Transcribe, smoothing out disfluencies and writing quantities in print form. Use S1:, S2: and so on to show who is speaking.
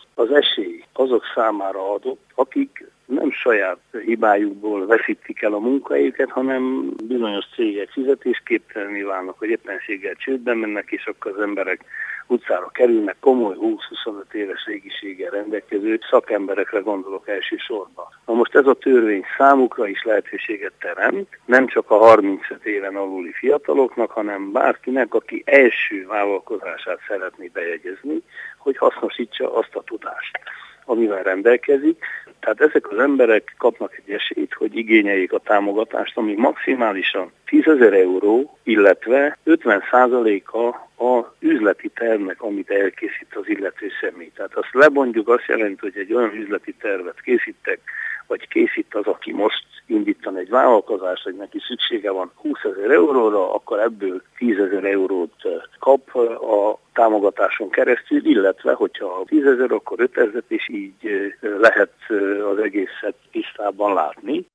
S1: az esély azok számára adott, akik nem saját hibájukból veszítik el a munkahelyüket, hanem bizonyos cégek fizetésképtelenné válnak, hogy éppenséggel csődben mennek, és akkor az emberek utcára kerülnek, komoly 20-25 éves régiséggel rendelkező szakemberekre gondolok elsősorban. Na most ez a törvény számukra is lehetőséget teremt, nem csak a 35 éven aluli fiataloknak, hanem bárkinek, aki első vállalkozását szeretné bejegyezni, hogy hasznosítsa azt a tudást, amivel rendelkezik. Tehát ezek az emberek kapnak egy esélyt, hogy igényeljék a támogatást, ami maximálisan 10 000 euró, illetve 50%-a az üzleti tervnek, amit elkészít az illető személy. Tehát azt lebontjuk, azt jelenti, hogy egy olyan üzleti tervet készítek, vagy készít az, aki most indítan egy vállalkozást, hogy neki szüksége van 20 000 euróra, akkor ebből 10 000 eurót kap a támogatáson keresztül, illetve hogyha 10 000, akkor 5 000, és így lehet az egészet tisztában látni.